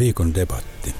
Viikon debatti.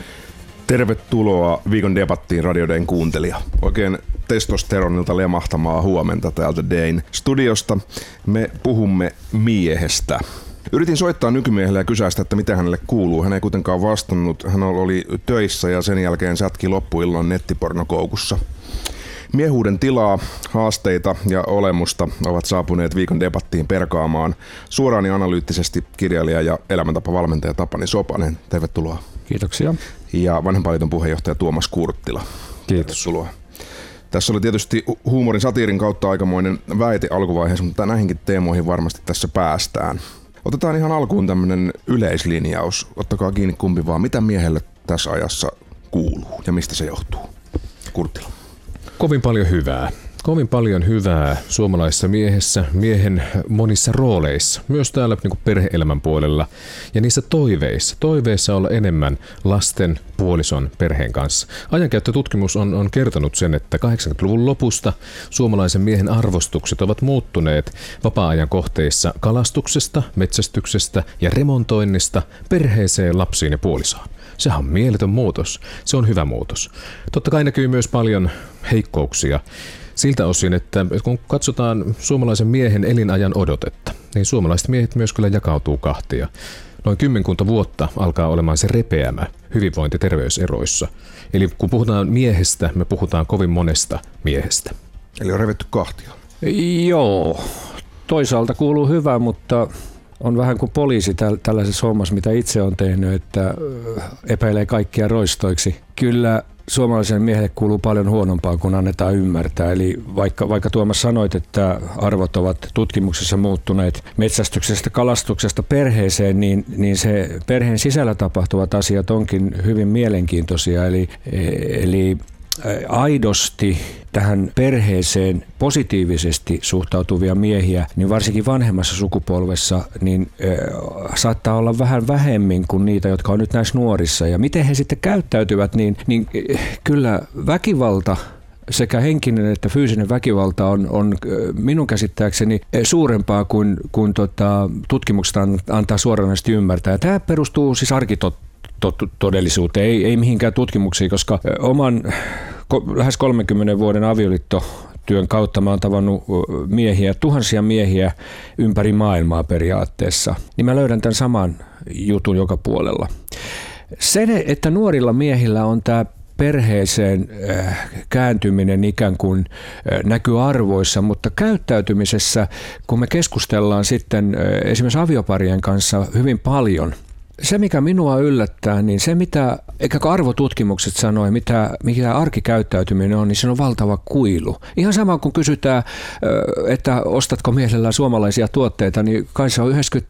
Tervetuloa Viikon debattiin, Radio Dayn kuuntelija. Oikein testosteronilta lemahtamaa huomenta täältä Dayn studiosta. Me puhumme miehestä. Yritin soittaa nykymiehelle ja kysäistä, että mitä hänelle kuuluu. Hän ei kuitenkaan vastannut. Hän oli töissä ja sen jälkeen sätki loppuillan nettipornokoukussa. Miehuuden tilaa, haasteita ja olemusta ovat saapuneet Viikon debattiin perkaamaan suoraan ja analyyttisesti kirjailija ja elämäntapavalmentaja Tapani Sopanen. Tervetuloa. Kiitoksia. Ja Vanhempainliiton puheenjohtaja Tuomas Kurttila. Kiitos. Tervetuloa. Tässä oli tietysti huumorin satiirin kautta aikamoinen väite alkuvaiheessa, mutta näihinkin teemoihin varmasti tässä päästään. Otetaan ihan alkuun tämmöinen yleislinjaus. Ottakaa kiinni kumpi vaan. Mitä miehelle tässä ajassa kuuluu ja mistä se johtuu? Kurttila. Kovin paljon hyvää suomalaisessa miehessä, miehen monissa rooleissa, myös täällä niin kuin perhe-elämän puolella ja niissä toiveissa olla enemmän lasten, puolison, perheen kanssa. Ajankäyttötutkimus on kertonut sen, että 80-luvun lopusta suomalaisen miehen arvostukset ovat muuttuneet vapaa-ajan kohteissa kalastuksesta, metsästyksestä ja remontoinnista perheeseen, lapsiin ja puolisoon. Sehän on mieletön muutos. Se on hyvä muutos. Totta kai näkyy myös paljon heikkouksia siltä osin, että kun katsotaan suomalaisen miehen elinajan odotetta, niin suomalaiset miehet myös kyllä jakautuu kahtia. Noin 10 vuotta alkaa olemaan se repeämä hyvinvointi- ja terveyseroissa. Eli kun puhutaan miehestä, me puhutaan kovin monesta miehestä. Eli on revetty kahtia. Joo, toisaalta kuuluu hyvä, mutta on vähän kuin poliisi tällaisessa hommassa, mitä itse on tehnyt, että epäilee kaikkia roistoiksi. Kyllä suomalaisen miehelle kuuluu paljon huonompaa kuin annetaan ymmärtää. Eli vaikka Tuomas sanoit, että arvot ovat tutkimuksessa muuttuneet metsästyksestä, kalastuksesta perheeseen, niin se perheen sisällä tapahtuvat asiat onkin hyvin mielenkiintoisia. Eli aidosti tähän perheeseen positiivisesti suhtautuvia miehiä, niin varsinkin vanhemmassa sukupolvessa, niin saattaa olla vähän vähemmän kuin niitä, jotka on nyt näissä nuorissa. Ja miten he sitten käyttäytyvät, niin kyllä väkivalta, sekä henkinen että fyysinen väkivalta on minun käsittääkseni suurempaa kuin tutkimukset antaa suoranaisesti ymmärtää. Ja tämä perustuu siis arkitodellisuuteen, ei mihinkään tutkimuksiin, koska oman lähes 30 vuoden avioliittotyön kautta mä oon tavannut miehiä, tuhansia miehiä ympäri maailmaa periaatteessa, niin mä löydän tämän saman jutun joka puolella. Se, että nuorilla miehillä on tämä perheeseen kääntyminen ikään kuin näkyy arvoissa, mutta käyttäytymisessä, kun me keskustellaan sitten esimerkiksi avioparien kanssa hyvin paljon, se, mikä minua yllättää, niin se, mitä arvotutkimukset sanoo, mikä arkikäyttäytyminen on, niin se on valtava kuilu. Ihan sama kuin kysytään, että ostatko mielellään suomalaisia tuotteita, niin kai se on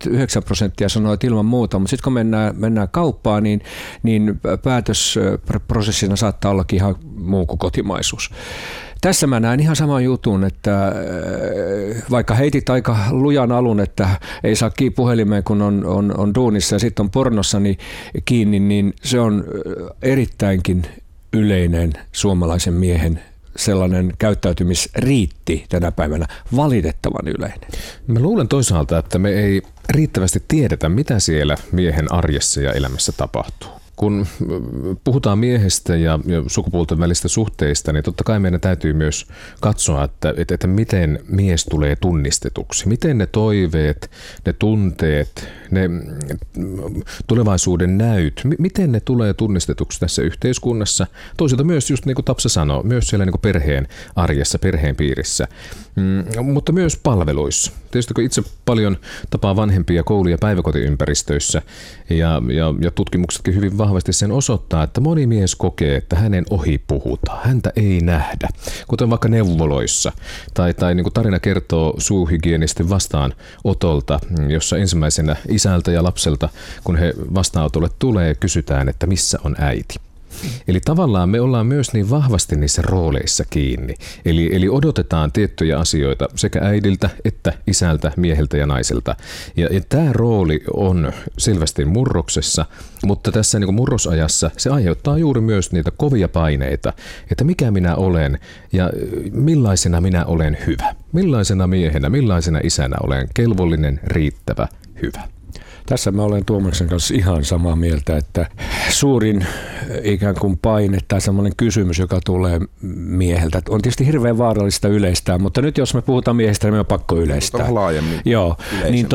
99% sanoo, että ilman muuta, mutta sitten kun mennään kauppaan, niin päätösprosessina saattaa ollakin ihan muu kuin kotimaisuus. Tässä mä näen ihan saman jutun, että vaikka heitit aika lujan alun, että ei saa kiinni puhelimeen, kun on duunissa ja sitten on pornossa kiinni, niin se on erittäinkin yleinen suomalaisen miehen sellainen käyttäytymisriitti tänä päivänä, valitettavan yleinen. Mä luulen toisaalta, että me ei riittävästi tiedetä, mitä siellä miehen arjessa ja elämässä tapahtuu. Kun puhutaan miehestä ja sukupuolten välistä suhteista, niin totta kai meidän täytyy myös katsoa, että miten mies tulee tunnistetuksi. Miten ne toiveet, ne tunteet, ne tulevaisuuden näyt, miten ne tulee tunnistetuksi tässä yhteiskunnassa. Toisaalta myös, just niin kuin Tapsa sanoi, myös siellä niin kuin perheen arjessa, perheen piirissä, mutta myös palveluissa. Tietysti kun itse paljon tapaa vanhempia koulu- ja päiväkotiympäristöissä ja tutkimuksetkin hyvin vahvasti sen osoittaa, että moni mies kokee, että hänen ohi puhutaan, häntä ei nähdä, kuten vaikka neuvoloissa. Tai niin kuin tarina kertoo suuhygienisten vastaanotolta, jossa ensimmäisenä isältä ja lapselta, kun he vastaanotolle tulee, kysytään, että missä on äiti. Eli tavallaan me ollaan myös niin vahvasti niissä rooleissa kiinni. Eli odotetaan tiettyjä asioita sekä äidiltä että isältä, mieheltä ja naiselta. Ja tämä rooli on selvästi murroksessa, mutta tässä niin kuin murrosajassa se aiheuttaa juuri myös niitä kovia paineita, että mikä minä olen ja millaisena minä olen hyvä. Millaisena miehenä, millaisena isänä olen kelvollinen, riittävä, hyvä. Tässä mä olen Tuomaksen kanssa ihan samaa mieltä, että suurin ikään kuin paine tai semmoinen kysymys, joka tulee mieheltä, on tietysti hirveän vaarallista yleistää, mutta nyt jos me puhutaan miehistä, niin me on pakko yleistää. Laajemmin. Joo, niin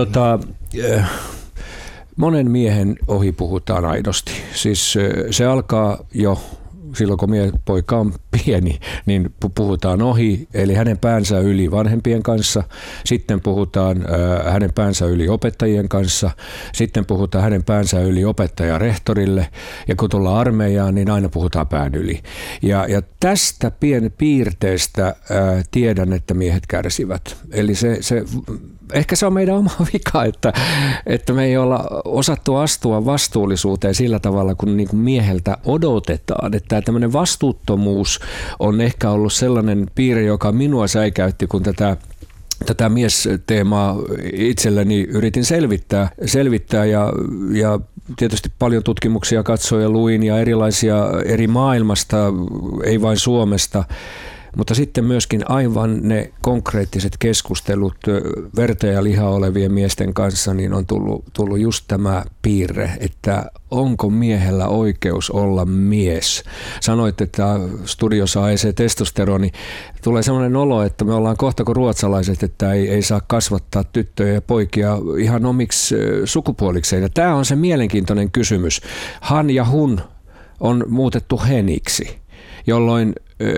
monen miehen ohi puhutaan aidosti. Siis se alkaa jo silloin, kun poika on pieni, niin puhutaan ohi, eli hänen päänsä yli vanhempien kanssa. Sitten puhutaan hänen päänsä yli opettajien kanssa. Sitten puhutaan hänen päänsä yli opettaja-rehtorille. Ja kun tullaan armeijaan, niin aina puhutaan pään yli. Ja tästä piirteestä tiedän, että miehet kärsivät. Eli ehkä se on meidän oma vika, että me ei olla osattu astua vastuullisuuteen sillä tavalla, kun niin kuin mieheltä odotetaan. Että tämmöinen vastuuttomuus on ehkä ollut sellainen piirre, joka minua säikäytti, kun tätä miesteemaa itselleni yritin selvittää ja tietysti paljon tutkimuksia katsoin ja luin ja erilaisia eri maailmasta, ei vain Suomesta. Mutta sitten myöskin aivan ne konkreettiset keskustelut verta ja lihaa olevien miesten kanssa, niin on tullut just tämä piirre, että onko miehellä oikeus olla mies. Sanoit, että studiossa aisee testosteroni. Tulee sellainen olo, että me ollaan kohta kuin ruotsalaiset, että ei saa kasvattaa tyttöjä ja poikia ihan omiksi sukupuolikseen. Ja tämä on se mielenkiintoinen kysymys. Han ja hun on muutettu heniksi, jolloin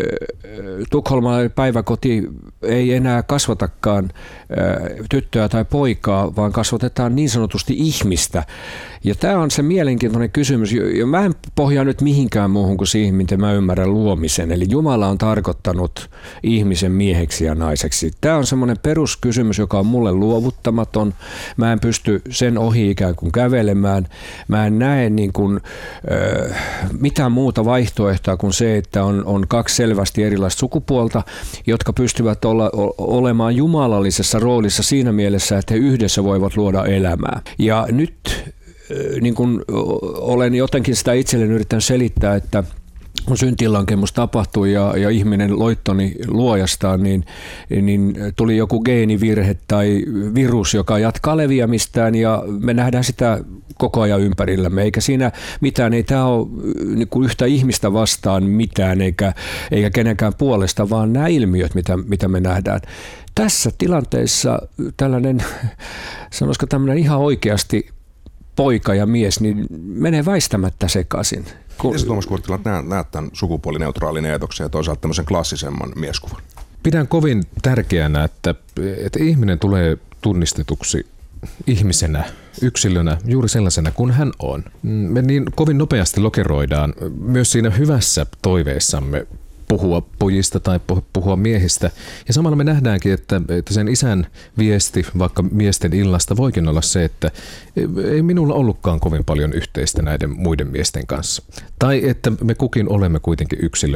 Tukholman päiväkoti ei enää kasvatakaan tyttöä tai poikaa, vaan kasvatetaan niin sanotusti ihmistä. Ja tämä on se mielenkiintoinen kysymys. Ja mä en pohjaa nyt mihinkään muuhun kuin siihen, miten mä ymmärrän luomisen. Eli Jumala on tarkoittanut ihmisen mieheksi ja naiseksi. Tämä on semmoinen peruskysymys, joka on mulle luovuttamaton. Mä en pysty sen ohi ikään kuin kävelemään. Mä en näe niin kuin, mitään muuta vaihtoehtoa kuin se, että on kaksi selvästi erilaista sukupuolta, jotka pystyvät olemaan jumalallisessa roolissa siinä mielessä, että he yhdessä voivat luoda elämää. Ja nyt niin kun olen jotenkin sitä itselleni yrittänyt selittää, että kun syntilankemus tapahtui ja ihminen loittoni luojastaan, niin tuli joku geenivirhe tai virus, joka jatkaa leviämistään ja me nähdään sitä koko ajan ympärillämme. Eikä siinä mitään, ei tämä ole niin kuin yhtä ihmistä vastaan mitään eikä kenenkään puolesta, vaan nämä ilmiöt, mitä me nähdään. Tässä tilanteessa tällainen, sanoisiko tämmöinen ihan oikeasti poika ja mies, niin menee väistämättä sekaisin. Miten sä, Tuomas Kurttila, näet tämän sukupuolineutraalin eetoksen ja toisaalta tämmöisen klassisemman mieskuvan? Pidän kovin tärkeänä, että ihminen tulee tunnistetuksi ihmisenä, yksilönä, juuri sellaisena kuin hän on. Me niin kovin nopeasti lokeroidaan myös siinä hyvässä toiveessamme puhua pojista tai puhua miehistä. Ja samalla me nähdäänkin, että sen isän viesti vaikka miesten illasta voikin olla se, että ei minulla ollutkaan kovin paljon yhteistä näiden muiden miesten kanssa. Tai että me kukin olemme kuitenkin yksilö,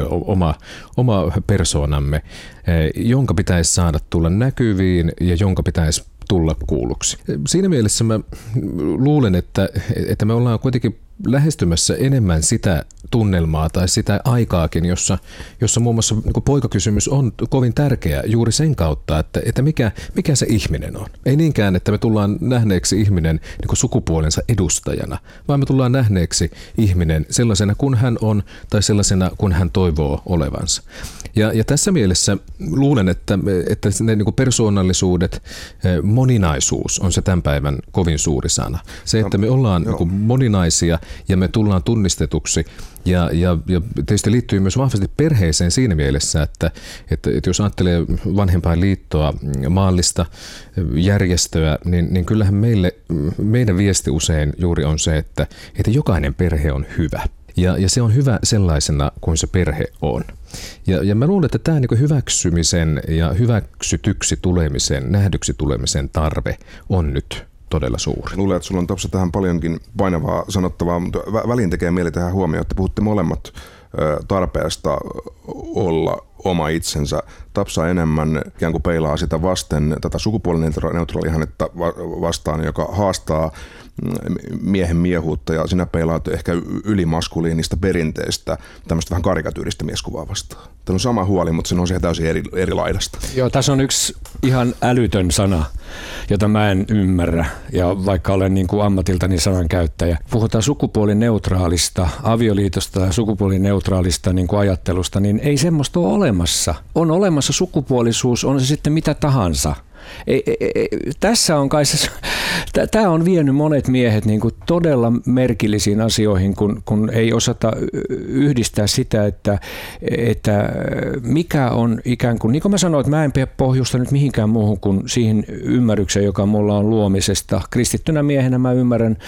oma persoonamme, jonka pitäisi saada tulla näkyviin ja jonka pitäisi tulla kuulluksi. Siinä mielessä mä luulen, että me ollaan kuitenkin lähestymässä enemmän sitä tunnelmaa tai sitä aikaakin, jossa muun muassa niin poikakysymys on kovin tärkeä juuri sen kautta, että mikä se ihminen on. Ei niinkään, että me tullaan nähneeksi ihminen niin sukupuolensa edustajana, vaan me tullaan nähneeksi ihminen sellaisena kuin hän on tai sellaisena kuin hän toivoo olevansa. Ja tässä mielessä luulen, että ne niin persoonallisuudet, moninaisuus on se tämän päivän kovin suuri sana. Se, että me ollaan niin moninaisia ja me tullaan tunnistetuksi ja tietysti liittyy myös vahvasti perheeseen siinä mielessä, että jos ajattelee vanhempainliittoa, maallista järjestöä, niin kyllähän meidän viesti usein juuri on se, että jokainen perhe on hyvä. Ja se on hyvä sellaisena kuin se perhe on. Ja mä luulen, että tämä niin hyväksymisen ja hyväksytyksi tulemisen, nähdyksi tulemisen tarve on nyt todella suuri. Luulen, että sulla on Topsa tähän paljonkin painavaa sanottavaa, mutta väliin tekee mieli tähän huomioon, että puhutte molemmat tarpeesta olla oma itsensä Tapsa enemmän ikään kuin peilaa sitä vasten tätä sukupuolineutraalihanetta vastaan, joka haastaa miehen miehuutta, ja sinä peilaat ehkä ylimaskuliinista perinteistä, tämmöistä vähän karikatyyristä mieskuvaa vastaan. Tämä on sama huoli, mutta se on siihen täysin eri laidasta. Joo, tässä on yksi ihan älytön sana, jota mä en ymmärrä, ja vaikka olen niin kuin ammatiltani sanan käyttäjä. Puhutaan sukupuolineutraalista avioliitosta ja sukupuolineutraalista niin kuin ajattelusta, niin ei semmoista ole olemassa. On olemassa sukupuolisuus, on se sitten mitä tahansa. Tässä on kai tämä on vienyt monet miehet niin kuin todella merkillisiin asioihin, kun ei osata yhdistää sitä, että mikä on ikään kuin, niin kuin mä sanoin, että mä en pohjusta nyt mihinkään muuhun kuin siihen ymmärrykseen, joka mulla on luomisesta. Kristittynä miehenä mä ymmärrän,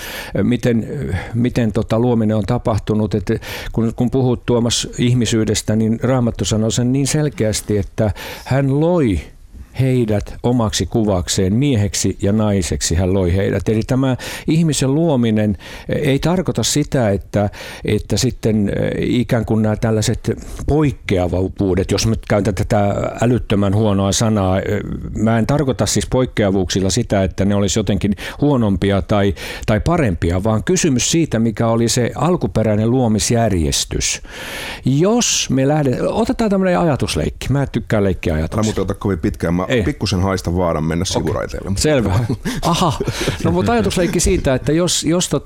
miten luominen on tapahtunut. Että kun puhut Tuomas ihmisyydestä, niin Raamattu sanoo sen niin selkeästi, että hän loi heidät omaksi kuvakseen, mieheksi ja naiseksi hän loi heidät. Eli tämä ihmisen luominen ei tarkoita sitä, että sitten ikään kuin nämä tällaiset poikkeavuudet, jos nyt käytän tätä älyttömän huonoa sanaa, mä en tarkoita siis poikkeavuuksilla sitä, että ne olisi jotenkin huonompia tai parempia, vaan kysymys siitä, mikä oli se alkuperäinen luomisjärjestys. Jos me otetaan tämmöinen ajatusleikki. Mä tykkään leikkiä ajatuksia. Älä muuten ota kovin pitkään. Mä pikkusen haistan vaaran mennä sivuraiteille. Selvä. Aha. No mutta ajatusleikki siitä, että jos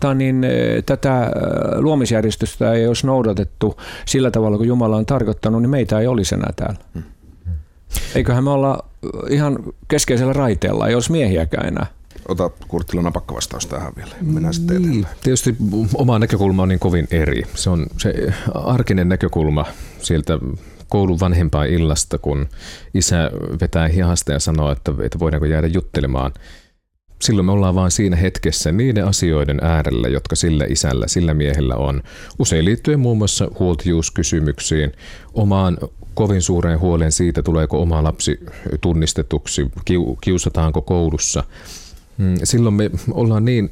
tätä luomisjärjestystä ei olisi noudatettu sillä tavalla, kun Jumala on tarkoittanut, niin meitä ei olisi enää täällä. Eiköhän me olla ihan keskeisellä raiteella, ei olisi miehiäkään enää. Ota Kurttila napakka vastaus tähän vielä. Mennään sitten eteenpäin. Tietysti oma näkökulma on niin kovin eri. Se on se arkinen näkökulma sieltä koulun vanhempaan illasta, kun isä vetää hihasta ja sanoo, että voidaanko jäädä juttelemaan. Silloin me ollaan vaan siinä hetkessä niiden asioiden äärellä, jotka sillä isällä, sillä miehellä on. Usein liittyen muun muassa huoltajuuskysymyksiin, omaan kovin suureen huoleen siitä, tuleeko oma lapsi tunnistetuksi, kiusataanko koulussa. Silloin me ollaan niin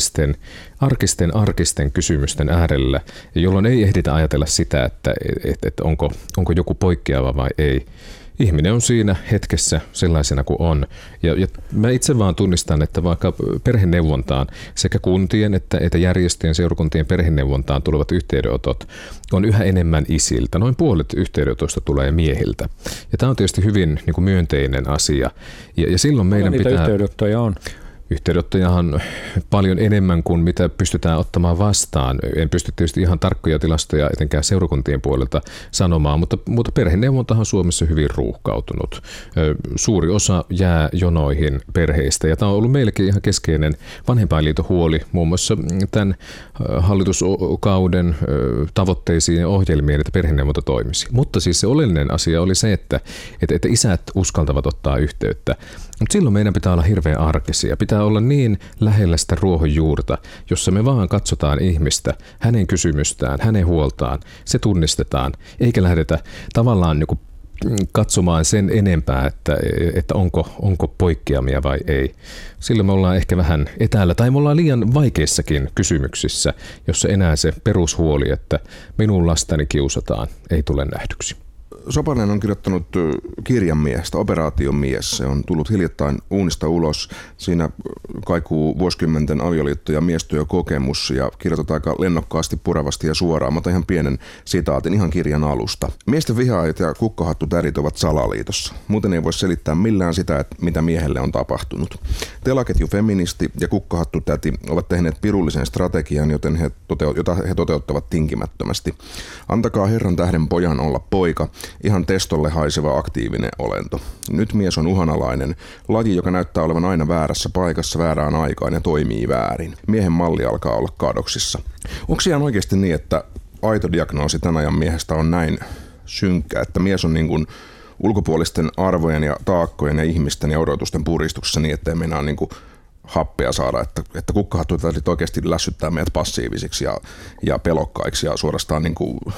arkisten kysymysten äärellä, jolloin ei ehditä ajatella sitä, että onko joku poikkeava vai ei. Ihminen on siinä hetkessä sellaisena kuin on. Ja mä itse vaan tunnistan, että vaikka perheneuvontaan sekä kuntien että järjestöjen seurakuntien perheneuvontaan tulevat yhteydenotot on yhä enemmän isiltä. Noin puolet yhteydenotoista tulee miehiltä. Ja tämä on tietysti hyvin niin kuin myönteinen asia. Ja silloin meidän pitää... yhteydenottoja on? Yhteydenottojahan paljon enemmän kuin mitä pystytään ottamaan vastaan. En pysty tietysti ihan tarkkoja tilastoja etenkään seurakuntien puolelta sanomaan, mutta perheneuvontahan on Suomessa hyvin ruuhkautunut. Suuri osa jää jonoihin perheistä, ja tämä on ollut meillekin ihan keskeinen vanhempainliiton huoli muun muassa tämän hallituskauden tavoitteisiin ja ohjelmiin, että perheneuvonta toimisi. Mutta siis se oleellinen asia oli se, että isät uskaltavat ottaa yhteyttä. Mutta silloin meidän pitää olla hirveän arkisia. Pitää olla niin lähellä sitä ruohonjuurta, jossa me vaan katsotaan ihmistä, hänen kysymystään, hänen huoltaan, se tunnistetaan, eikä lähdetä tavallaan niin katsomaan sen enempää, että onko poikkeamia vai ei. Silloin me ollaan ehkä vähän etäällä tai me ollaan liian vaikeissakin kysymyksissä, jossa enää se perushuoli, että minun lastani kiusataan, ei tule nähdyksi. Sopanen on kirjoittanut kirjan miehestä, Operaation mies. Se on tullut hiljattain uunista ulos. Siinä kaikuu vuosikymmenten avioliitto- ja miestyökokemus ja kirjoitetaan aika lennokkaasti, puravasti ja suoraan. Mä otan ihan pienen sitaatin ihan kirjan alusta. Miesten vihaajat ja kukkahattutärit ovat salaliitossa. Muuten ei voi selittää millään sitä, että mitä miehelle on tapahtunut. Telaketju feministi ja kukkahattutäti ovat tehneet pirullisen strategian, jota he toteuttavat tinkimättömästi. Antakaa Herran tähden pojan olla poika. Ihan testolle haiseva aktiivinen olento. Nyt mies on uhanalainen, laji, joka näyttää olevan aina väärässä paikassa väärään aikaan ja toimii väärin. Miehen malli alkaa olla kadoksissa. Onko ihan oikeasti niin, että aito diagnoosi tämän ajan miehestä on näin synkkä, että mies on niin kuin ulkopuolisten arvojen ja taakkojen ja ihmisten ja odotusten puristuksessa niin, ettei meinaa niin kuin happea saada, että kukkahattutätit oikeasti lässyttää meidät passiivisiksi ja pelokkaiksi ja suorastaan niin kuin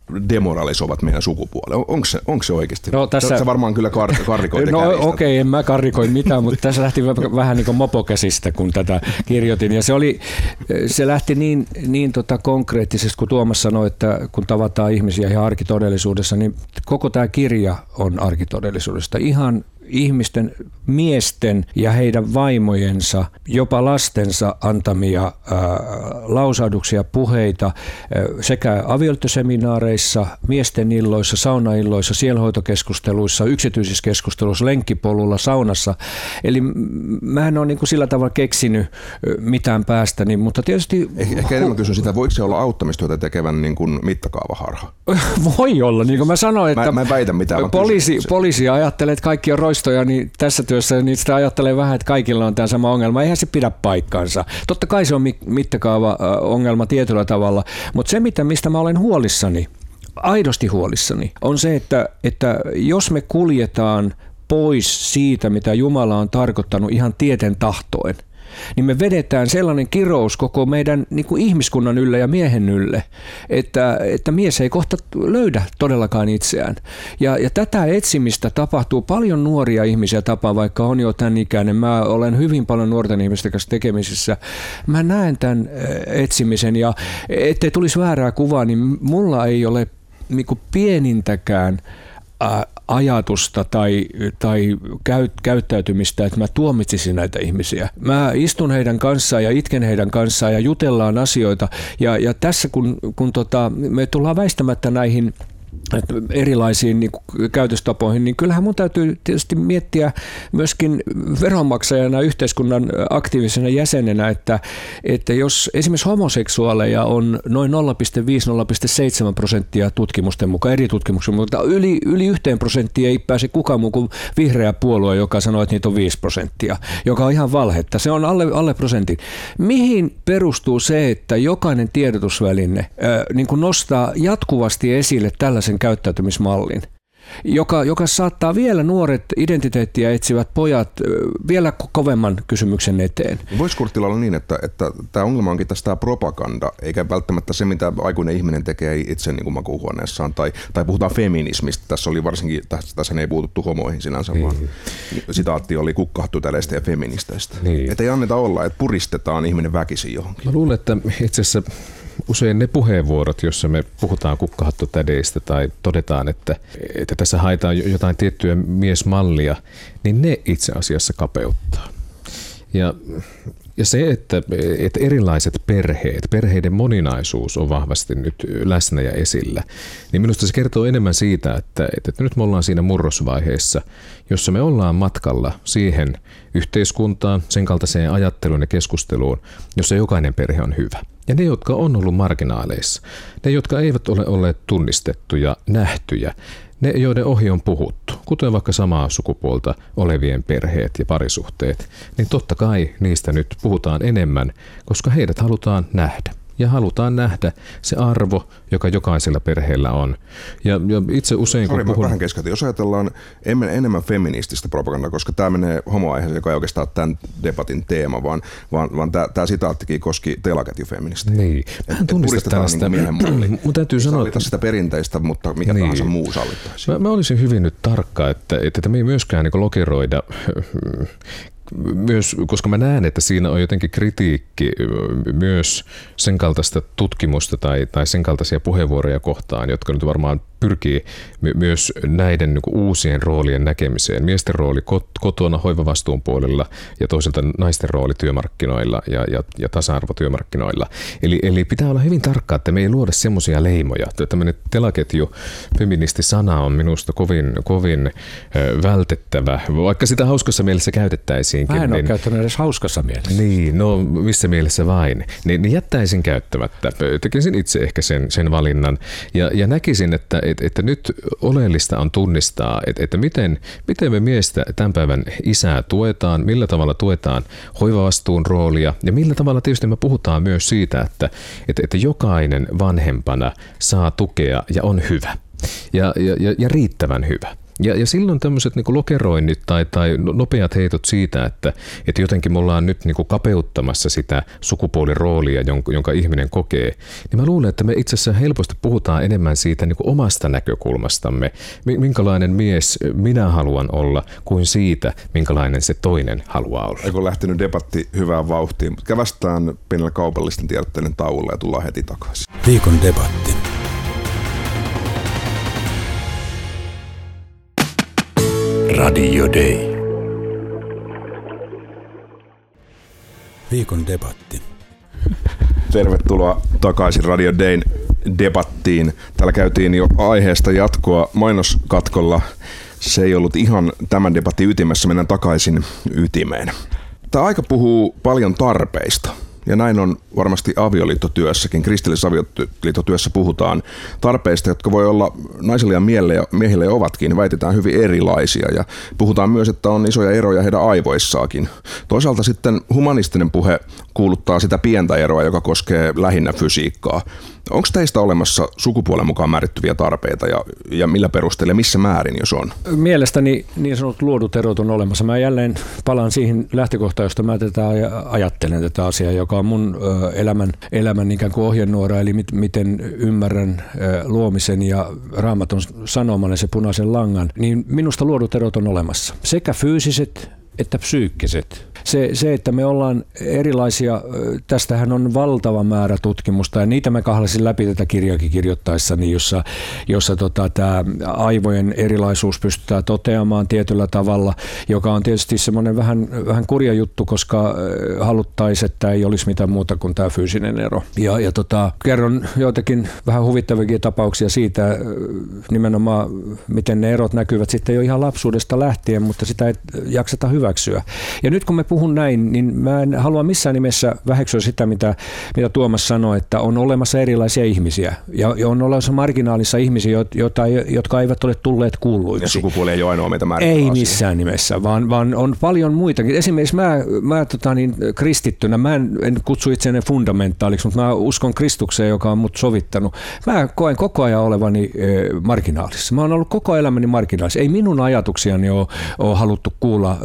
demoralisoivat meidän sukupuolen. Onko se oikeasti? No, tässä... Se varmaan kyllä karrikoit. No okei, en mä karrikoi mitään, mutta tässä lähti vähän niin kuin mopokäsistä, kun tätä kirjoitin. Ja se lähti niin konkreettisesti, kun Tuomas sanoi, että kun tavataan ihmisiä ihan arkitodellisuudessa, niin koko tämä kirja on arkitodellisuudesta. Ihan ihmisten, miesten ja heidän vaimojensa, jopa lastensa antamia lausahduksia, puheita sekä avioliittoseminaareissa, miesten illoissa, saunailloissa, sielhoitokeskusteluissa, yksityisissä keskusteluissa, lenkkipolulla, saunassa. Eli mä en ole niin kuin sillä tavalla keksinyt mitään päästäni, mutta tietysti... Ehkä enemmän kysyn sitä, voiko se olla auttamistyötä tekevän niin kuin mittakaavaharha? Voi olla, niin kuin mä sanoin, että mä en väitä mitään. Poliisi ajattelee, että kaikki on roistoja, niin tässä työssä niin sitä ajattelee vähän, että kaikilla on tämä sama ongelma. Eihän se pidä paikkaansa. Totta kai se on mittakaava-ongelma tietyllä tavalla, mutta se, mistä mä olen huolissani, aidosti huolissani, on se, että jos me kuljetaan pois siitä, mitä Jumala on tarkoittanut ihan tieten tahtoen, niin me vedetään sellainen kirous koko meidän niin kuin ihmiskunnan ylle ja miehen ylle, että mies ei kohta löydä todellakaan itseään. Ja tätä etsimistä tapahtuu paljon nuoria ihmisiä tapaa, vaikka on jo tämän ikäinen. Mä olen hyvin paljon nuorten ihmisten kanssa tekemisissä. Mä näen tämän etsimisen ja ettei tulisi väärää kuvaa, niin mulla ei ole niin kuin pienintäkään ajatusta tai käyttäytymistä, että mä tuomitsisin näitä ihmisiä. Mä istun heidän kanssaan ja itken heidän kanssaan ja jutellaan asioita. Ja tässä kun me tullaan väistämättä näihin erilaisiin niin kuin käytöstapoihin, niin kyllähän mun täytyy tietysti miettiä myöskin veronmaksajana, yhteiskunnan aktiivisena jäsenenä, että jos esimerkiksi homoseksuaaleja on noin 0,5-0,7% tutkimusten mukaan, eri tutkimuksen mukaan, yli 1% ei pääse kukaan muu kuin vihreä puolue, joka sanoo, että niitä on 5%, joka on ihan valhetta. Se on alle prosentin. Mihin perustuu se, että jokainen tiedotusväline niin kuin nostaa jatkuvasti esille tällaisen käyttäytymismallin, joka saattaa vielä nuoret identiteettiä etsivät pojat vielä kovemman kysymyksen eteen. Voisi Kurttila olla niin, että tämä ongelma onkin tässä tämä propaganda, eikä välttämättä se, mitä aikuinen ihminen tekee itse niin kuin makuuhuoneessaan, tai puhutaan feminismistä. Tässä oli varsinkin, tässä ei puututtu homoihin sinänsä, vaan sitaatti oli kukkahattuteleistä ja feministeistä. Niin. Että ei anneta olla, että puristetaan ihminen väkisin johonkin. Mä luulen, että itse asiassa usein ne puheenvuorot, joissa me puhutaan kukkahattutädeistä tai todetaan, että tässä haetaan jotain tiettyä miesmallia, niin ne itse asiassa kapeuttaa. Ja se, että erilaiset perheiden moninaisuus on vahvasti nyt läsnä ja esillä, niin minusta se kertoo enemmän siitä, että nyt me ollaan siinä murrosvaiheessa, jossa me ollaan matkalla siihen yhteiskuntaan, sen kaltaiseen ajatteluun ja keskusteluun, jossa jokainen perhe on hyvä. Ja ne, jotka on ollut marginaaleissa, ne, jotka eivät ole olleet tunnistettuja, nähtyjä, ne, joiden ohi on puhuttu, kuten vaikka samaa sukupuolta olevien perheet ja parisuhteet, niin totta kai niistä nyt puhutaan enemmän, koska heidät halutaan nähdä. Ja halutaan nähdä se arvo, joka jokaisella perheellä on. Ja itse usein, kun puhun... vähän keskeytin. Jos ajatellaan enemmän feminististä propagandaa, koska tämä menee homoaiheeseen, joka ei oikeastaan tämän debatin teema, vaan tämä sitaattikin koski telaketjufeministejä. Niin. Mä en tunnista tällaista. Mun täytyy sanoa, että sitä perinteistä, mutta mikä tahansa muu sallittaisiin. Mä olisin hyvin nyt tarkka, että me ei myöskään niin lokeroida myös, koska mä näen, että siinä on jotenkin kritiikki myös sen kaltaista tutkimusta tai sen kaltaisia puheenvuoroja kohtaan, jotka nyt varmaan pyrkii myös näiden niin kuin uusien roolien näkemiseen. Miesten rooli kotona hoivavastuun puolella ja toisaalta naisten rooli työmarkkinoilla ja tasa-arvo työmarkkinoilla. Eli pitää olla hyvin tarkkaa, että me ei luoda semmoisia leimoja. Tämmöinen telaketju feministi-sana on minusta kovin vältettävä, vaikka sitä hauskassa mielessä käytettäisiinkin. Mä en ole käyttänyt edes hauskassa mielessä. Niin, no missä mielessä vain. Niin jättäisin käyttämättä. Tekisin itse ehkä sen valinnan ja näkisin, että nyt oleellista on tunnistaa, että miten me miestä tämän päivän isää tuetaan, millä tavalla tuetaan hoivavastuun roolia ja millä tavalla tietysti me puhutaan myös siitä, että jokainen vanhempana saa tukea ja on hyvä ja riittävän hyvä. Ja silloin tämmöiset niin kuin lokeroinnit tai nopeat heitot siitä, että jotenkin me ollaan nyt niin kuin kapeuttamassa sitä sukupuoliroolia, jonka ihminen kokee, niin mä luulen, että me itse asiassa helposti puhutaan enemmän siitä niin kuin omasta näkökulmastamme, minkälainen mies minä haluan olla, kuin siitä, minkälainen se toinen haluaa olla. Eikö lähtenyt debatti hyvään vauhtiin, mutta kävästään pienellä kaupallisten tiedotteiden tauolla ja tullaan heti takaisin. Viikon debatti. Radio Day. Viikon debatti. Tervetuloa takaisin Radio Dayn debattiin. Täällä käytiin jo aiheesta jatkoa mainoskatkolla. Se ei ollut ihan tämän debatin ytimessä. Mennään takaisin ytimeen. Tämä aika puhuu paljon tarpeista. Ja näin on varmasti avioliittotyössäkin. Kristillisessä avioliittotyössä puhutaan tarpeista, jotka voi olla naisille ja miehille ovatkin, väitetään hyvin erilaisia. Ja puhutaan myös, että on isoja eroja heidän aivoissaakin. Toisaalta sitten humanistinen puhe kuuluttaa sitä pientä eroa, joka koskee lähinnä fysiikkaa. Onko teistä olemassa sukupuolen mukaan määrittyviä tarpeita ja millä perusteella, missä määrin, jos on? Mielestäni niin sanotut luodut erot on olemassa. Mä jälleen palaan siihen lähtökohtaan, josta mä ajattelen tätä asiaa, joka on mun elämän ikään kuin ohjenuora, eli miten ymmärrän luomisen ja Raamatun sanoman ja se punaisen langan. Niin minusta luodut erot on olemassa. Sekä fyysiset että psyykkiset. Se, että me ollaan erilaisia, tästähän on valtava määrä tutkimusta ja niitä mä kahlasin läpi tätä kirjaakin kirjoittaessani, jossa tämä aivojen erilaisuus pystytään toteamaan tietyllä tavalla, joka on tietysti semmoinen vähän kurja juttu, koska haluttaisiin, että ei olisi mitään muuta kuin tämä fyysinen ero. Kerron joitakin vähän huvittaviakin tapauksia siitä nimenomaan, miten ne erot näkyvät sitten jo ihan lapsuudesta lähtien, mutta sitä ei jakseta hyväksyä. Ja nyt kun me puhun näin, niin mä en halua missään nimessä väheksyä sitä, mitä Tuomas sanoi, että on olemassa erilaisia ihmisiä ja on olemassa marginaalissa ihmisiä, jotka eivät ole tulleet kuulluiksi. Ja sukupuoli ei ole ainoa meitä määrittää. Ei missään nimessä, vaan on paljon muitakin. Esimerkiksi mä kristittynä, mä en kutsu itseäni fundamentaaliksi, mutta mä uskon Kristukseen, joka on mut sovittanut. Mä koen koko ajan olevani marginaalissa. Mä oon ollut koko elämäni marginaalissa. Ei minun ajatuksiani ole haluttu kuulla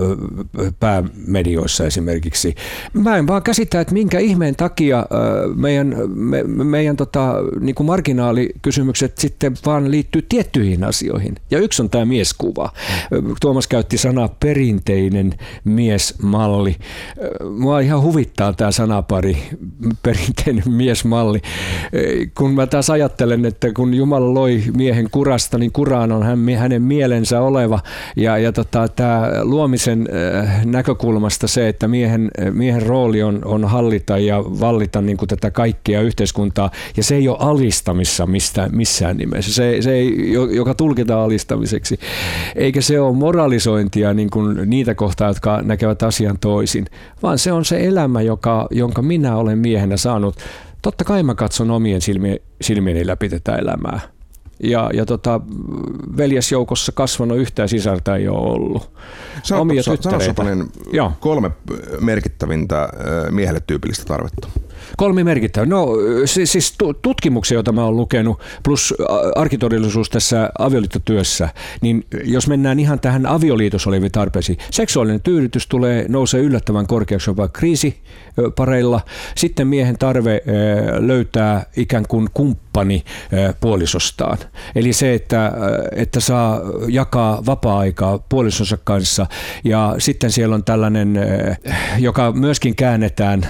päämedioissa esimerkiksi. Mä en vaan käsitä, että minkä ihmeen takia meidän niin kuin marginaalikysymykset sitten vaan liittyy tiettyihin asioihin. Ja yksi on tämä mieskuva. Tuomas käytti sanaa perinteinen miesmalli. Mua ihan huvittaa tämä sanapari, perinteinen miesmalli. Kun mä taas ajattelen, että kun Jumala loi miehen kurasta, niin kuraan on hänen mielensä oleva. Ja tämä luomisen näkökulmasta se, että miehen rooli on hallita ja vallita niin kuin tätä kaikkia yhteiskuntaa, ja se ei ole alistamissa missään nimessä. Se ei, joka tulkitaan alistamiseksi, eikä se ole moralisointia niin kuin niitä kohtaa, jotka näkevät asian toisin, vaan se on se elämä, jonka minä olen miehenä saanut. Totta kai mä katson omien silmieni läpi tätä elämää. Ja veljesjoukossa kasvanut yhtään sisarta ei ole ollut. Sano Sopanen 3 merkittävintä miehelle tyypillistä tarvetta. 3 merkittävää. No siis tutkimuksia, joita mä oon lukenut, plus arkitodellisuus tässä avioliittotyössä, niin jos mennään ihan tähän avioliitossa oleviin tarpeisiin, seksuaalinen tyydytys nousee yllättävän korkeaksi jopa kriisipareilla. Sitten miehen tarve löytää ikään kuin kumppani puolisostaan. Eli se, että saa jakaa vapaa-aikaa puolisonsa kanssa, ja sitten siellä on tällainen, joka myöskin käännetään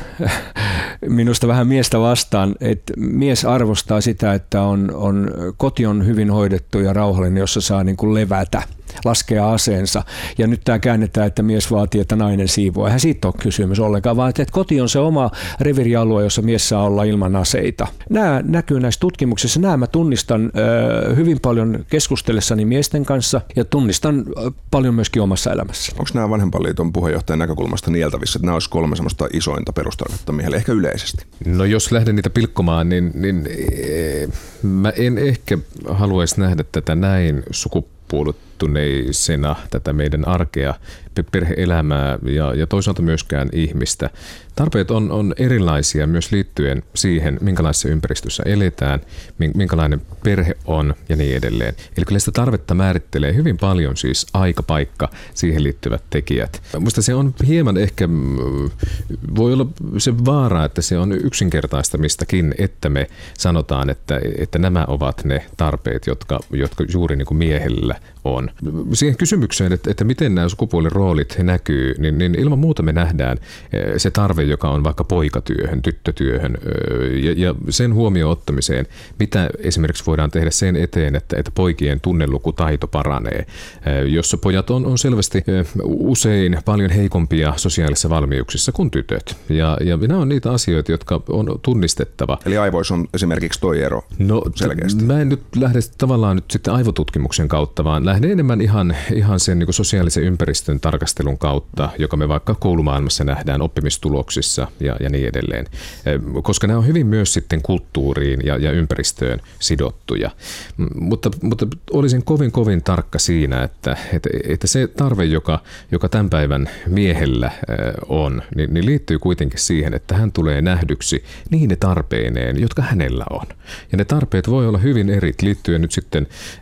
minusta vähän miestä vastaan, että mies arvostaa sitä, että koti on hyvin hoidettu ja rauhallinen, jossa saa niin kuin levätä, laskea aseensa. Ja nyt tämä käännetään, että mies vaatii, että nainen siivoo. Eihän siitä ole kysymys ollenkaan, vaan että koti on se oma reviirialue, jossa mies saa olla ilman aseita. Nämä näkyy näissä tutkimuksissa. Nämä mä tunnistan hyvin paljon keskustellessani miesten kanssa ja tunnistan paljon myöskin omassa elämässä. Onko nämä Vanhempainliiton puheenjohtajan näkökulmasta nieltävissä, että nämä olisi 3 sellaista isointa perustarvetta miehelle, ehkä yleisesti? No jos lähden niitä pilkkomaan, niin mä en ehkä haluaisi nähdä tätä näin vakiintuneisena tätä meidän arkea, perhe-elämää ja toisaalta myöskään ihmistä. Tarpeet on erilaisia myös liittyen siihen, minkälaisessa ympäristössä eletään, minkälainen perhe on ja niin edelleen. Eli kyllä sitä tarvetta määrittelee hyvin paljon siis aika, paikka, siihen liittyvät tekijät. Minusta se on hieman ehkä, voi olla se vaara, että se on yksinkertaistamistakin, että me sanotaan, että nämä ovat ne tarpeet, jotka juuri niin kuin miehellä on. Siihen kysymykseen, että miten nämä sukupuoliroolit näkyy, niin ilman muuta me nähdään se tarve, joka on vaikka poikatyöhön, tyttötyöhön ja sen huomioon ottamiseen, mitä esimerkiksi voidaan tehdä sen eteen, että poikien tunnelukutaito paranee, jossa pojat on selvästi usein paljon heikompia sosiaalisissa valmiuksissa kuin tytöt. Ja nämä on niitä asioita, jotka on tunnistettava. Eli aivoissa on esimerkiksi toi ero selkeästi. Mä en nyt lähde tavallaan nyt sitten aivotutkimuksen kautta, vaan lähden enemmän ihan sen niin kuin sosiaalisen ympäristön tarkastelun kautta, joka me vaikka koulumaailmassa nähdään oppimistuloksissa ja niin edelleen. Koska nämä on hyvin myös sitten kulttuuriin ja ympäristöön sidottuja. Mutta olisin kovin tarkka siinä, että se tarve, joka tämän päivän miehellä on, niin liittyy kuitenkin siihen, että hän tulee nähdyksi niine tarpeineen, jotka hänellä on. Ja ne tarpeet voi olla hyvin eri liittyen nyt sitten,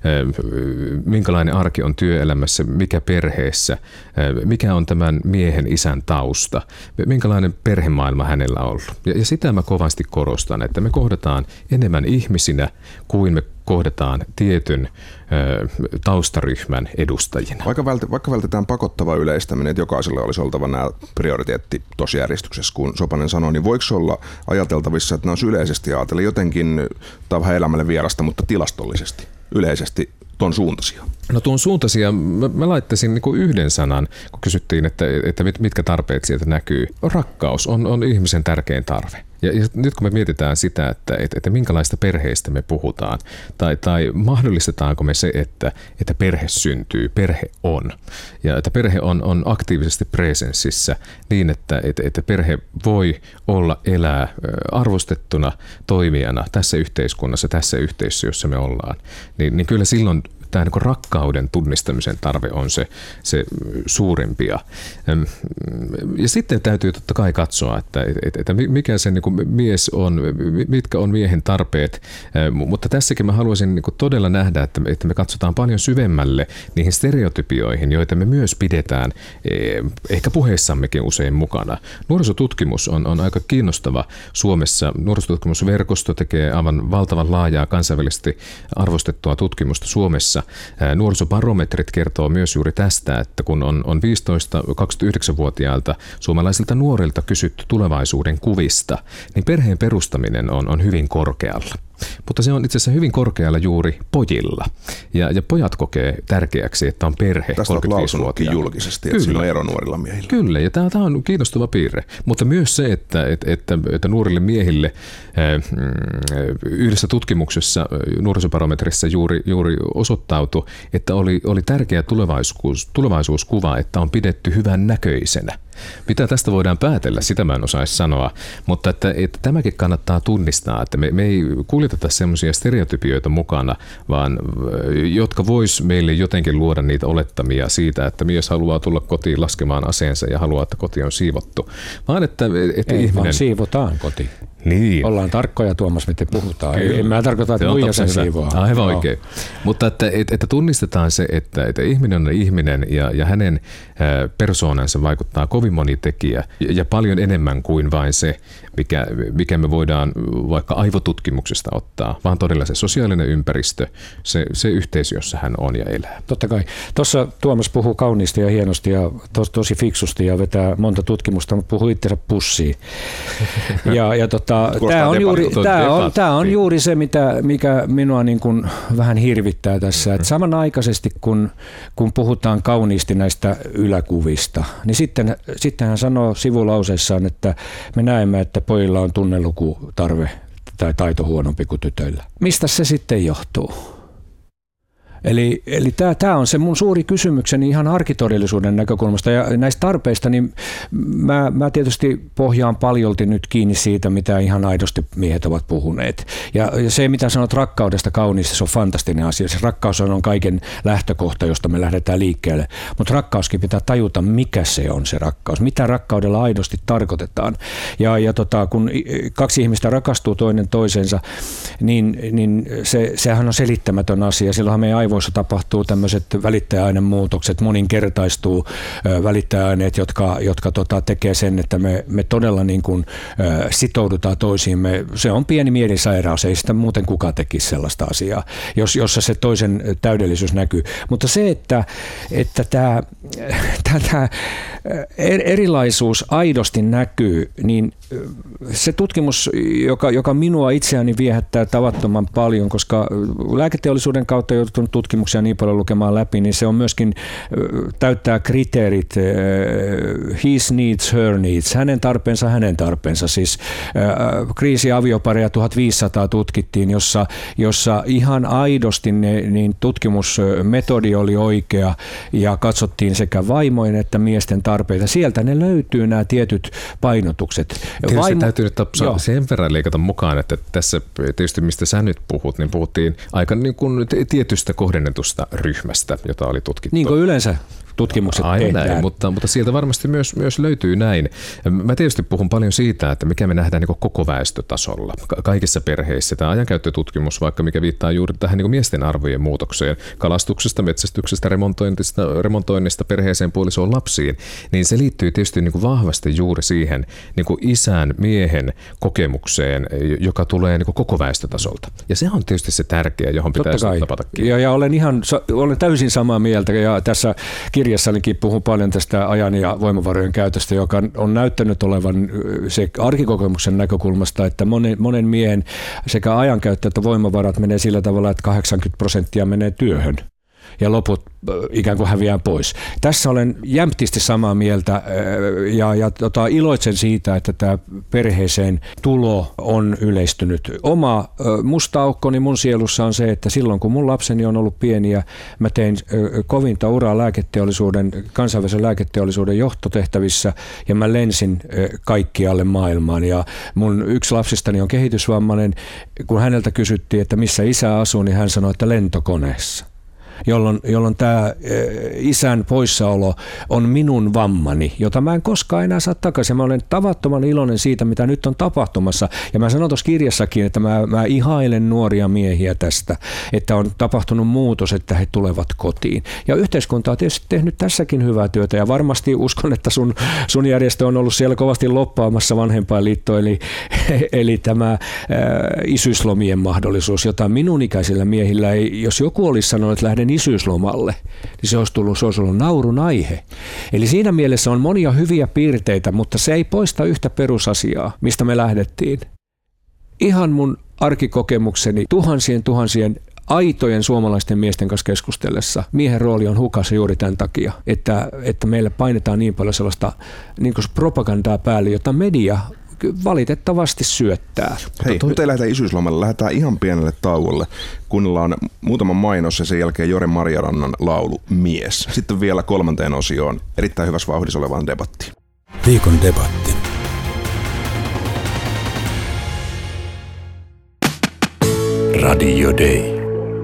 minkälainen arki on työelämässä, mikä perheessä, mikä on tämän miehen isän tausta, minkälainen perhemaailma hänellä on ollut. Ja sitä mä kovasti korostan, että me kohdataan enemmän ihmisinä kuin me kohdataan tietyn taustaryhmän edustajina. Vaikka vältetään pakottava yleistäminen, että jokaisella olisi oltava nämä prioriteetti tuossa järjestyksessä, kun Sopanen sanoi, niin voiko olla ajateltavissa, että nämä olisi yleisesti ajatellen jotenkin, tämä on vähän elämälle vierasta, mutta tilastollisesti, yleisesti tuon suuntaisia? No tuon suuntaisia mä laittaisin niin kuin yhden sanan, kun kysyttiin, että mitkä tarpeet sieltä näkyy. Rakkaus on ihmisen tärkein tarve. Ja nyt kun me mietitään sitä, että minkälaista perheistä me puhutaan, tai mahdollistetaanko me se, että perhe syntyy, perhe on, ja että perhe on aktiivisesti presenssissä niin, että perhe voi elää arvostettuna toimijana tässä yhteiskunnassa, tässä yhteisössä, jossa me ollaan, niin kyllä silloin tämä niin kuin rakkauden tunnistamisen tarve on se suurimpia. Ja sitten täytyy totta kai katsoa, että mikä se niin kuin mies on, mitkä on miehen tarpeet, mutta tässäkin mä haluaisin niin kuin todella nähdä, että me katsotaan paljon syvemmälle niihin stereotypioihin, joita me myös pidetään ehkä puheissammekin usein mukana. Nuorisotutkimus on aika kiinnostava Suomessa. Nuorisotutkimusverkosto tekee aivan valtavan laajaa kansainvälisesti arvostettua tutkimusta Suomessa. Nuorisobarometrit kertoo myös juuri tästä, että kun on 15-29-vuotiailta suomalaisilta nuorilta kysytty tulevaisuuden kuvista, niin perheen perustaminen on hyvin korkealla. Mutta se on itse asiassa hyvin korkealla juuri pojilla. Ja pojat kokee tärkeäksi, että on perhe 35-vuotiaana. Julkisesti, että siinä on ero nuorilla miehillä. Kyllä, ja tämä on kiinnostava piirre. Mutta myös se, että nuorille miehille yhdessä tutkimuksessa nuorisobarometrissa juuri osoittautui, että oli tärkeä tulevaisuuskuva, että on pidetty hyvän näköisenä. Mitä tästä voidaan päätellä, sitä mä en osaisi sanoa, mutta että tämäkin kannattaa tunnistaa, että me ei kuljeteta semmoisia stereotypioita mukana, vaan jotka vois meille jotenkin luoda niitä olettamia siitä, että mies haluaa tulla kotiin laskemaan aseensa ja haluaa, että koti on siivottu. Vaan että ei, ihminen... vaan siivotaan koti. Niin. Ollaan tarkkoja, Tuomas, miten puhutaan. En mä tarkoita, että muija sen siivoaa. Aivan oikein. Mutta että tunnistetaan se, että ihminen on ihminen ja hänen persoonansa vaikuttaa kovin moni tekijä ja paljon enemmän kuin vain se, mikä me voidaan vaikka aivotutkimuksesta ottaa, vaan todella se sosiaalinen ympäristö, se yhteisö, jossa hän on ja elää. Totta kai. Tuossa Tuomas puhuu kauniisti ja hienosti ja tosi fiksusti ja vetää monta tutkimusta, mutta puhuu itsensä pussiin. Tämä on juuri se, mikä minua niin kuin vähän hirvittää tässä. Että samanaikaisesti, kun puhutaan kauniisti näistä yläkuvista, niin sitten hän sanoo sivulauseessaan, että me näemme, että pojilla on tunnelukutarve tai taito huonompi kuin tytöillä. Mistä se sitten johtuu? Eli tämä on se mun suuri kysymykseni ihan arkitodellisuuden näkökulmasta ja näistä tarpeista, niin mä tietysti pohjaan paljolti nyt kiinni siitä, mitä ihan aidosti miehet ovat puhuneet. Ja se, mitä sanot rakkaudesta kauniista, se on fantastinen asia. Se rakkaus on kaiken lähtökohta, josta me lähdetään liikkeelle. Mutta rakkauskin pitää tajuta, mikä se on se rakkaus. Mitä rakkaudella aidosti tarkoitetaan. Ja kun kaksi ihmistä rakastuu toinen toisensa, niin sehän on selittämätön asia. Silloinhan meidän aivoissa tapahtuu tämmöiset välittäjäaineen muutokset, moninkertaistuu välittäjäaineet, jotka tekee sen, että me todella niin kuin sitoudutaan toisiimme. Se on pieni mielisairaus, ei sitä muuten kukaan tekisi sellaista asiaa, jossa se toisen täydellisyys näkyy. Mutta se, että tämä erilaisuus aidosti näkyy, niin se tutkimus, joka minua itseäni viehättää tavattoman paljon, koska lääketeollisuuden kautta joutunut tutkimuksia niin paljon lukemaan läpi, niin se on myöskin täyttää kriteerit his needs, her needs, hänen tarpeensa. Siis kriisiaviopareja 1500 tutkittiin, jossa ihan aidosti niin tutkimusmetodi oli oikea ja katsottiin sekä vaimojen että miesten tarpeita. Sieltä ne löytyy nämä tietyt painotukset. Täytyy nyt sen verran liikata mukaan, että tässä tietysti mistä sä nyt puhut, niin puhuttiin aika niin kuin tietystä kohdennetusta ryhmästä, jota oli tutkittu. Niin kuin yleensä tutkimukset tehdään. Näin, mutta sieltä varmasti myös löytyy näin. Mä tietysti puhun paljon siitä, että mikä me nähdään niin koko väestötasolla, kaikissa perheissä. Tämä ajankäyttötutkimus, vaikka mikä viittaa juuri tähän niin miesten arvojen muutokseen, kalastuksesta, metsästyksestä, remontoinnista perheeseen, puolisoon, lapsiin, niin se liittyy tietysti niin vahvasti juuri siihen niin isän, miehen kokemukseen, joka tulee niin koko väestötasolta. Ja se on tietysti se tärkeä, johon pitäisi tapata kiinni. Ja olen täysin samaa mieltä, ja tässä kirjassanikin puhun paljon tästä ajan ja voimavarojen käytöstä, joka on näyttänyt olevan se arkikokemuksen näkökulmasta, että monen miehen sekä ajankäyttö että voimavarat menee sillä tavalla, että 80% menee työhön ja loput ikään kuin häviää pois. Tässä olen jämptisti samaa mieltä ja iloitsen siitä, että tämä perheeseen tulo on yleistynyt. Oma musta aukkoni mun sielussa on se, että silloin kun mun lapseni on ollut pieniä, mä tein kovinta uraa kansainvälisen lääketeollisuuden johtotehtävissä ja mä lensin kaikkialle maailmaan. Ja mun yksi lapsistani on kehitysvammainen. Kun häneltä kysyttiin, että missä isä asuu, niin hän sanoi, että lentokoneessa. Jolloin tämä isän poissaolo on minun vammani, jota mä en koskaan enää saa takaisin. Mä olen tavattoman iloinen siitä, mitä nyt on tapahtumassa. Ja mä sanon tuossa kirjassakin, että mä ihailen nuoria miehiä tästä, että on tapahtunut muutos, että he tulevat kotiin. Ja yhteiskunta on tietysti tehnyt tässäkin hyvää työtä. Ja varmasti uskon, että sun järjestö on ollut siellä kovasti loppaamassa Vanhempainliitto, eli tämä isyyslomien mahdollisuus, jota minun ikäisillä miehillä ei, jos joku olisi sanonut, että lähden isyyslomalle, niin se olisi ollut naurun aihe. Eli siinä mielessä on monia hyviä piirteitä, mutta se ei poista yhtä perusasiaa, mistä me lähdettiin. Ihan mun arkikokemukseni tuhansien aitojen suomalaisten miesten kanssa keskustellessa miehen rooli on hukassa juuri tämän takia, että meille painetaan niin paljon sellaista niin kuin propagandaa päälle, jota media valitettavasti syöttää. Hei, nyt ei lähdetä isyyslomalle, lähdetään ihan pienelle tauolle. Kuunnellaan muutama mainos ja sen jälkeen Jore Marjarannan laulu Mies. Sitten vielä 3. osioon erittäin hyvässä vauhdissa olevaan debattiin. Viikon debatti. Radio Day.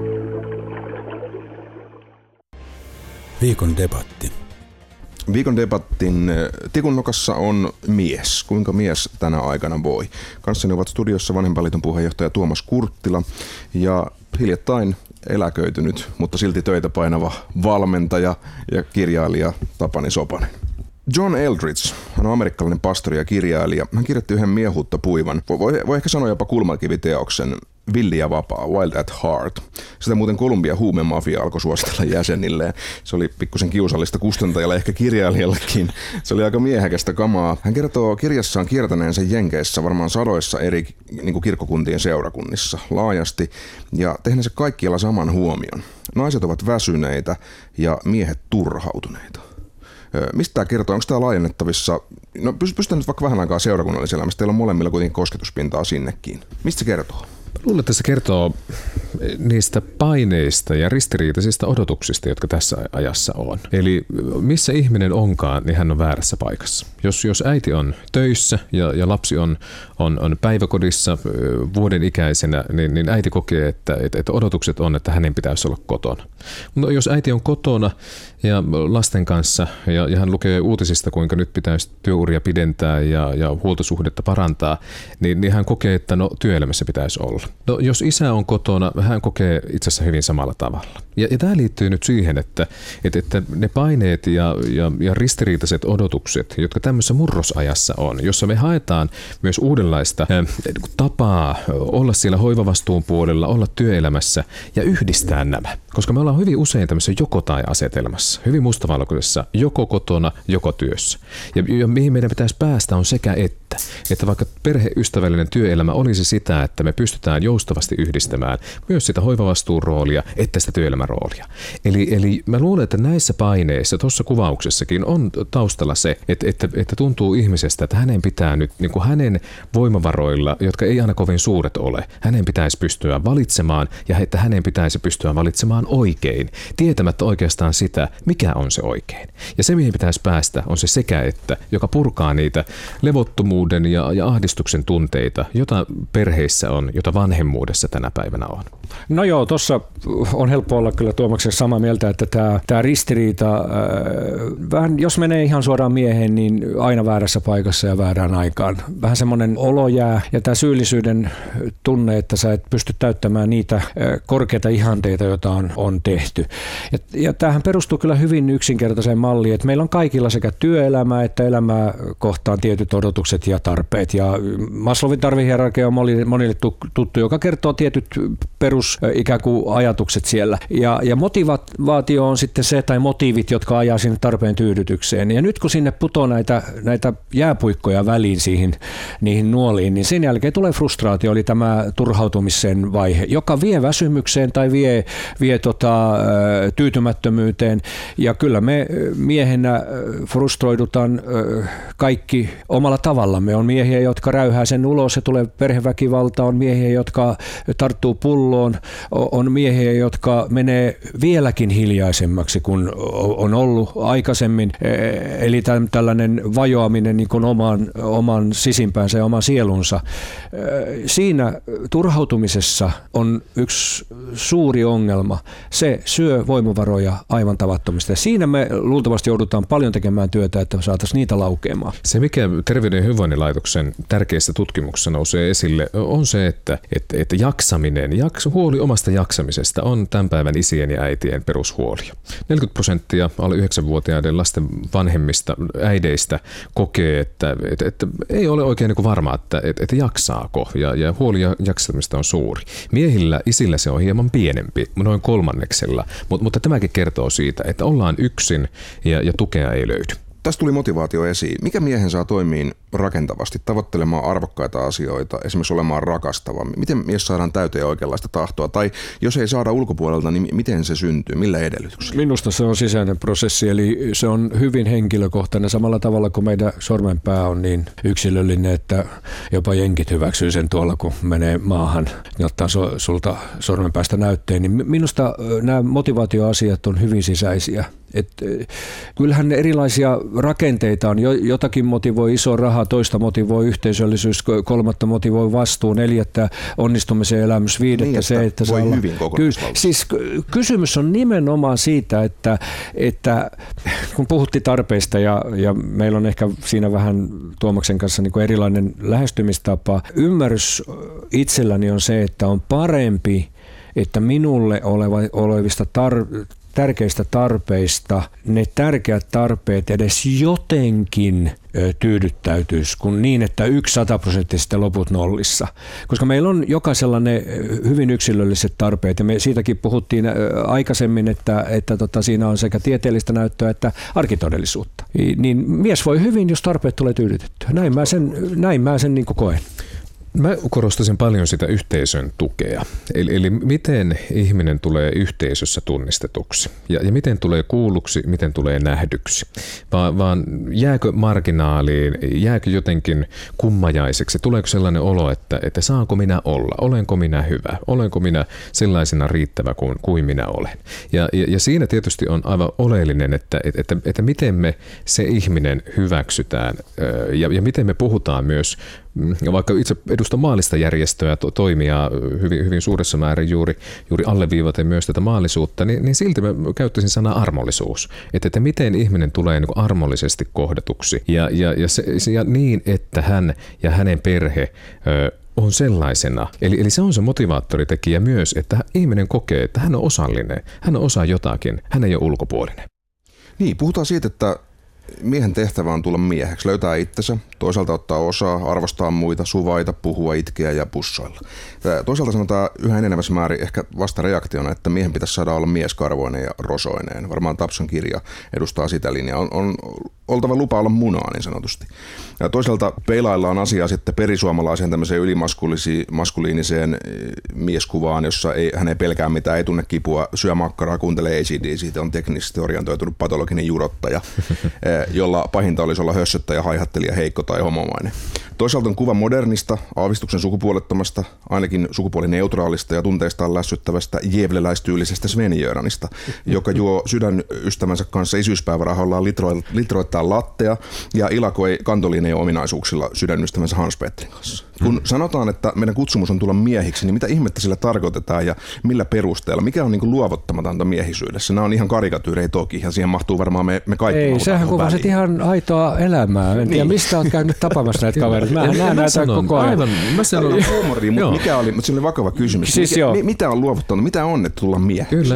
Viikon debatti. Viikon debattin tikunnokassa on mies. Kuinka mies tänä aikana voi? Kanssani ovat studiossa Vanhempainliiton puheenjohtaja Tuomas Kurttila ja hiljattain eläköitynyt, mutta silti töitä painava valmentaja ja kirjailija Tapani Sopanen. John Eldredge, hän on amerikkalainen pastori ja kirjailija. Hän kirjoitti yhden miehuutta puivan, voi ehkä sanoa jopa kulmakiviteoksen Villi ja vapaa, Wild at Heart. Sitä muuten Kolumbia huumemafia alkoi suositella jäsenilleen. Se oli pikkusen kiusallista kustantajalle, ehkä kirjailijallekin. Se oli aika miehekästä kamaa. Hän kertoo kirjassaan kiertäneensä Jenkeissä varmaan sadoissa eri niin kuin kirkkokuntien seurakunnissa laajasti ja tehneensä kaikkialla saman huomion. Naiset ovat väsyneitä ja miehet turhautuneita. Mistä tämä kertoo? Onko tämä laajennettavissa? No pystytään nyt vaikka vähän aikaa seurakunnallisella elämässä. Teillä on molemmilla kuitenkin kosketuspintaa sinnekin. Mistä se kertoo? Luulen, että se kertoo niistä paineista ja ristiriitaisista odotuksista, jotka tässä ajassa on. Eli missä ihminen onkaan, niin hän on väärässä paikassa. Jos äiti on töissä ja lapsi on päiväkodissa vuoden ikäisenä, niin äiti kokee, että odotukset on, että hänen pitäisi olla kotona. No, jos äiti on kotona ja lasten kanssa ja hän lukee uutisista, kuinka nyt pitäisi työuria pidentää ja huoltosuhdetta parantaa, niin hän kokee, että no, työelämässä pitäisi olla. No, jos isä on kotona, hän kokee itse asiassa hyvin samalla tavalla. Ja tämä liittyy nyt siihen, että ne paineet ja ristiriitaiset odotukset, jotka tämmöisessä murrosajassa on, jossa me haetaan myös uudenlaista tapaa olla siellä hoivavastuun puolella, olla työelämässä ja yhdistää nämä. Koska me ollaan hyvin usein tämmöisessä joko-tai-asetelmassa, hyvin mustavalkoisessa, joko kotona, joko työssä. Ja mihin meidän pitäisi päästä on sekä että vaikka perheystävällinen työelämä olisi sitä, että me pystytään joustavasti yhdistämään myös sitä hoivavastuun roolia, että sitä työelämän roolia. Eli mä luulen, että näissä paineissa, tuossa kuvauksessakin on taustalla se, että tuntuu ihmisestä, että hänen pitää nyt niin kuin hänen voimavaroilla, jotka ei aina kovin suuret ole, hänen pitäisi pystyä valitsemaan ja että hänen pitäisi pystyä valitsemaan oikein, tietämättä oikeastaan sitä, mikä on se oikein. Ja se, mihin pitäisi päästä, on se sekä että, joka purkaa niitä levottomuuden ja ahdistuksen tunteita, jota perheissä on, jota vanhemmuudessa tänä päivänä on. No joo, tuossa on helppo olla kyllä Tuomaksen samaa mieltä, että tämä ristiriita, vähän jos menee ihan suoraan mieheen, niin aina väärässä paikassa ja väärään aikaan. Vähän semmoinen olo jää ja tämä syyllisyyden tunne, että sä et pysty täyttämään niitä korkeita ihanteita, joita on tehty. Ja tämähän perustuu kyllä hyvin yksinkertaiseen malliin, että meillä on kaikilla sekä työelämää että elämää kohtaan tietyt odotukset ja tarpeet. Ja Maslowin tarvehierarkia on monille tuttu, joka kertoo tietyt perus ikään kuin ajatukset siellä. Ja motivaatio on sitten se, tai motiivit, jotka ajaa sinne tarpeen tyydytykseen. Ja nyt kun sinne putoo näitä jääpuikkoja väliin niihin nuoliin, niin sen jälkeen tulee frustraatio, eli tämä turhautumisen vaihe, joka vie väsymykseen tai vie tyytymättömyyteen. Ja kyllä me miehenä frustroidutaan kaikki omalla tavallamme. On miehiä, jotka räyhää sen ulos, se tulee perheväkivalta, on miehiä, jotka tarttuu pulloon, on miehiä, jotka menee vieläkin hiljaisemmaksi kuin on ollut aikaisemmin, eli tällainen vajoaminen niin kuin oman sisimpäänsä ja oman sielunsa. Siinä turhautumisessa on yksi suuri ongelma. Se syö voimavaroja aivan tavattomasti. Ja siinä me luultavasti joudutaan paljon tekemään työtä, että saataisiin niitä laukeamaan. Se, mikä Terveyden ja hyvinvoinnin laitoksen tärkeissä tutkimuksissa nousee esille, on se, että jaksaminen, huoli omasta jaksamisesta on tämän päivän isien ja äitien perushuoli. 40% alle 9-vuotiaiden lasten vanhemmista äideistä kokee, että ei ole oikein niin kuin varma, että jaksaako, ja huoli jaksamista on suuri. Miehillä, isillä se on hieman pienempi, noin 1/3, mutta tämäkin kertoo siitä, että ollaan yksin ja tukea ei löydy. Tästä tuli motivaatio esiin. Mikä miehen saa toimiin rakentavasti, tavoittelemaan arvokkaita asioita, esimerkiksi olemaan rakastava? Miten mies saadaan täyteen oikeanlaista tahtoa? Tai jos ei saada ulkopuolelta, niin miten se syntyy? Millä edellytyksillä? Minusta se on sisäinen prosessi, eli se on hyvin henkilökohtainen. Samalla tavalla kuin meidän sormenpää on niin yksilöllinen, että jopa jenkit hyväksyy sen tuolla, kun menee maahan ja ottaa sulta sormenpäästä näytteen. Niin minusta nämä motivaatioasiat on hyvin sisäisiä. Kyllähän erilaisia rakenteita on. Jotakin motivoi iso raha, toista motivoi yhteisöllisyys, kolmatta motivoi vastuu, neljättä onnistumisen elämys, viidettä niin, se, että voi hyvin siis kysymys on nimenomaan siitä, että kun puhuttiin tarpeista ja meillä on ehkä siinä vähän Tuomaksen kanssa niin kuin erilainen lähestymistapa, ymmärrys itselläni on se, että on parempi, että minulle olevista tärkeistä tarpeista ne tärkeät tarpeet edes jotenkin tyydyttäytyisi, kun niin, että 100% loput nollissa. Koska meillä on jokaisella ne hyvin yksilölliset tarpeet, ja me siitäkin puhuttiin aikaisemmin, että siinä on sekä tieteellistä näyttöä että arkitodellisuutta. Niin mies voi hyvin, jos tarpeet tulee tyydytettyä. Näin mä sen niin kuin koen. Mä korostaisin paljon sitä yhteisön tukea. Eli miten ihminen tulee yhteisössä tunnistetuksi ja miten tulee kuulluksi, miten tulee nähdyksi. Vaan jääkö marginaaliin, jääkö jotenkin kummajaiseksi, tuleeko sellainen olo, että saanko minä olla, olenko minä hyvä, olenko minä sellaisena riittävä kuin minä olen. Ja siinä tietysti on aivan oleellinen, että miten me se ihminen hyväksytään ja miten me puhutaan myös, vaikka itse edustan maallista järjestöä toimia hyvin suuressa määrin juuri alleviivaten myös tätä maallisuutta, niin silti mä käyttäisin sanaa armollisuus. Että miten ihminen tulee niin kuin armollisesti kohdatuksi ja niin, että hän ja hänen perhe on sellaisena. Eli se on se motivaattoritekijä myös, että ihminen kokee, että hän on osallinen, hän on osa jotakin, hän ei ole ulkopuolinen. Niin, puhutaan siitä, että miehen tehtävä on tulla mieheksi, löytää itsensä, toisaalta ottaa osaa, arvostaa muita, suvaita, puhua, itkeä ja pussoilla. Toisaalta sanotaan yhä enenevässä määrin ehkä vasta reaktiona, että miehen pitäisi saada olla mieskarvoinen ja rosoinen. Varmaan Tapson kirja edustaa sitä linjaa. On oltava lupa olla munaa niin sanotusti. Ja toisaalta peilaillaan asiaa sitten perisuomalaiseen tämmöiseen ylimaskuliiniseen mieskuvaan, jossa hän ei pelkää mitään, ei tunne kipua, syö makkaraa, kuuntelee ACDC, siitä on teknisesti orientoitunut patologinen jurottaja, jolla pahinta olisi olla hössöttäjä, haihattelija, heikko tai homomainen. Toisaalta on kuva modernista, aavistuksen sukupuolettomasta, ainakin sukupuolineutraalista ja tunteistaan lässyttävästä jevleläistyylisestä Sven-Göranista, joka juo sydänystävänsä kanssa isyyspäivärahallaan litroittaa lattea ja ilakoi kantolineen ominaisuuksilla sydänystävänsä Hans-Petrin kanssa. Kun sanotaan, että meidän kutsumus on tulla miehiksi, niin mitä ihmettä sillä tarkoitetaan ja millä perusteella? Mikä on niin kuin luovuttamatonta miehisyydessä? Nämä on ihan karikatyyrejä toki ja siihen mahtuu varmaan me kaikki. Ei, sähän kuvasit ihan aitoa elämää. En tiedä, mistä olet käynyt tapaamassa näitä kavereita. Mä näen näitä koko ajan. Aivan, mä sanon huumoria, mutta se oli vakava kysymys. Siis mitä on luovuttamatonta? Mitä on, että tulla mieheksi?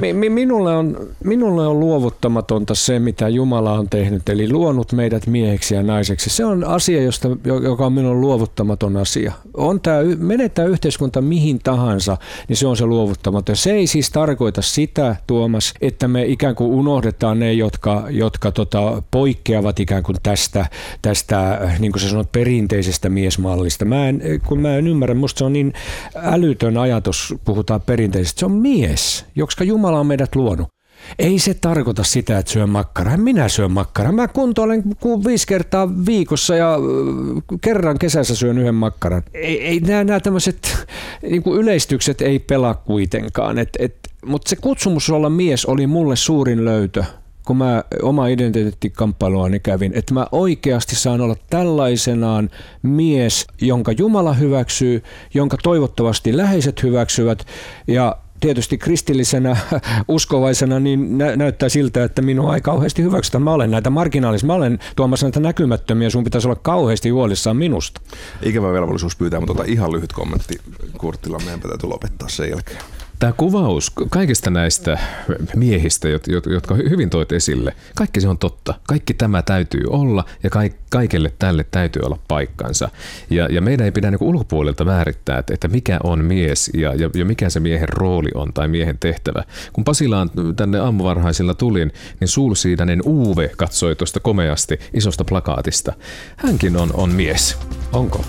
Minulle on luovuttamatonta se, mitä Jumala on tehnyt, eli luonut meidät mieheksi ja naiseksi. Se on asia, joka on minulle luovuttamaton asia. Menettää yhteiskunta mihin tahansa, niin se on se luovuttamaton. Se ei siis tarkoita sitä, Tuomas, että me ikään kuin unohdetaan ne, jotka poikkeavat ikään kuin tästä niin kuin sä sanot, perinteisestä miesmallista. Mä en ymmärrä, musta se on niin älytön ajatus, puhutaan perinteisestä. Se on mies, jotka Jumala on meidät luonut. Ei se tarkoita sitä, että syön makkaraa. Minä syön makkaraa. Mä kuntoilen 5 kertaa viikossa ja kerran kesässä syön 1 makkaran. Ei nämä tämmöiset niin kuin yleistykset ei pelaa kuitenkaan. Mutta se kutsumus olla mies oli mulle suurin löytö, kun mä oma identiteettikamppailuani kävin, että mä oikeasti saan olla tällaisenaan mies, jonka Jumala hyväksyy, jonka toivottavasti läheiset hyväksyvät ja tietysti kristillisenä, uskovaisena, niin näyttää siltä, että minua ei kauheasti hyväksytä. Mä olen näitä marginaalisia, mä olen tuomassa näitä näkymättömiä, sun pitäisi olla kauheasti huolissaan minusta. Ikävä velvollisuus pyytää, mutta ihan lyhyt kommentti Kurttila, meidän täytyy lopettaa sen jälkeen. Tämä kuvaus kaikista näistä miehistä, jotka hyvin toit esille, kaikki se on totta. Kaikki tämä täytyy olla ja kaikelle tälle täytyy olla paikkansa. Ja meidän ei pidä niin kuin ulkopuolelta määrittää, että mikä on mies ja mikä se miehen rooli on tai miehen tehtävä. Kun Pasilaan tänne aamuvarhaisilla tulin, niin Sulsiidainen Uwe katsoi tuosta komeasti isosta plakaatista. Hänkin on mies. Onko?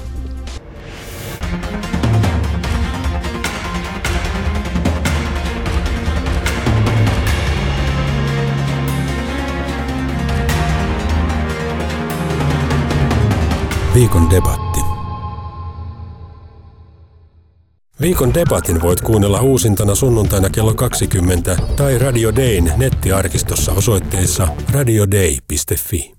Viikon debatti. Viikon debatin voit kuunnella uusintana sunnuntaina kello 20 tai Radio Dayn nettiarkistossa osoitteessa radiodei.fi.